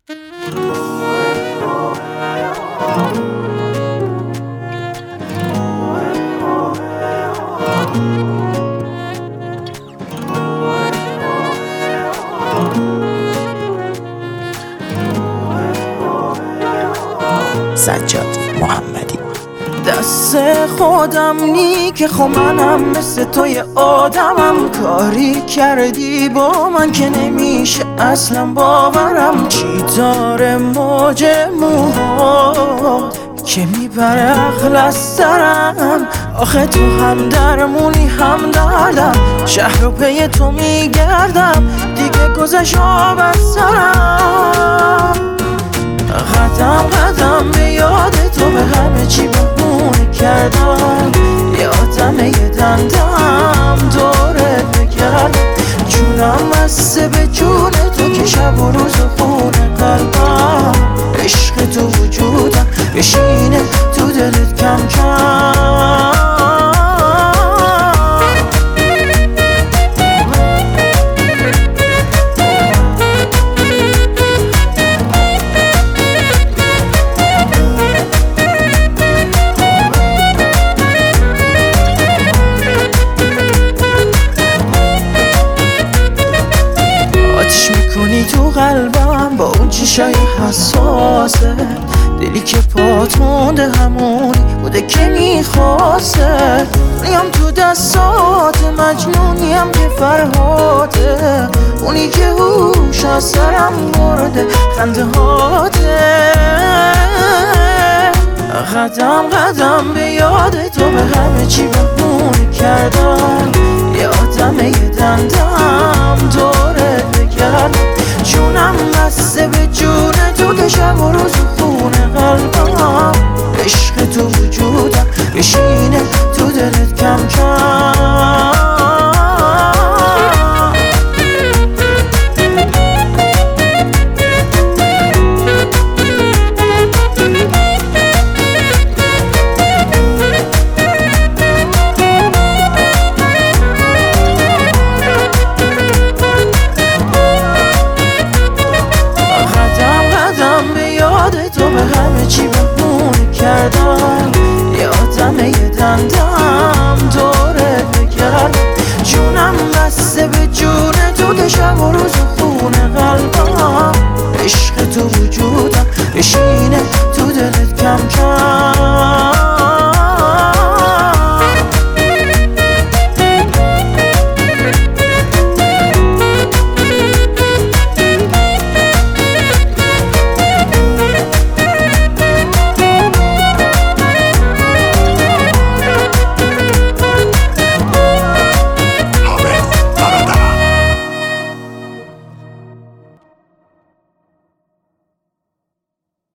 سجاد محمدی. دست خودم نی که خب منم مثل توی آدمم، کاری کردی با من که نمیشه اصلا باورم. چی داره موج موهات که میبره عقل از سرم؟ آخه تو هم درمونی هم دردم، شهر رو پی تو میگردم دیگه گذشت آب از سرم. قدم قدم به یاد تو به همه چی بهونه کردم، یادم یه دندم دوره بگردم. جونم بسته به جون تو که شب و روز و خونه قلبم، عشق تو وجودم بشینه تو دلت کم کم. آتش میکنی تو قلبم با اون چشای حساسه، دلی که پات مونده همونی بوده که میخواسته. نیام تو دستات مجنونیم که فرهاته، اونی که هوش از سرم برده خنده هاته. قدم قدم به یاد تو به همه چی بهونه کردم، یادم یه دندم دوره بگردم. جونم بسته به جون تو که شب و روز خونه قلبم، عشق تو وجودم بشینه تو دلت کم کم. تو به همه چی بهونه کردم، یادم یه دندم دوره بگردم. جونم بسته به جون تو که شب و روز خونه قلبم، عشق تو وجودم بشین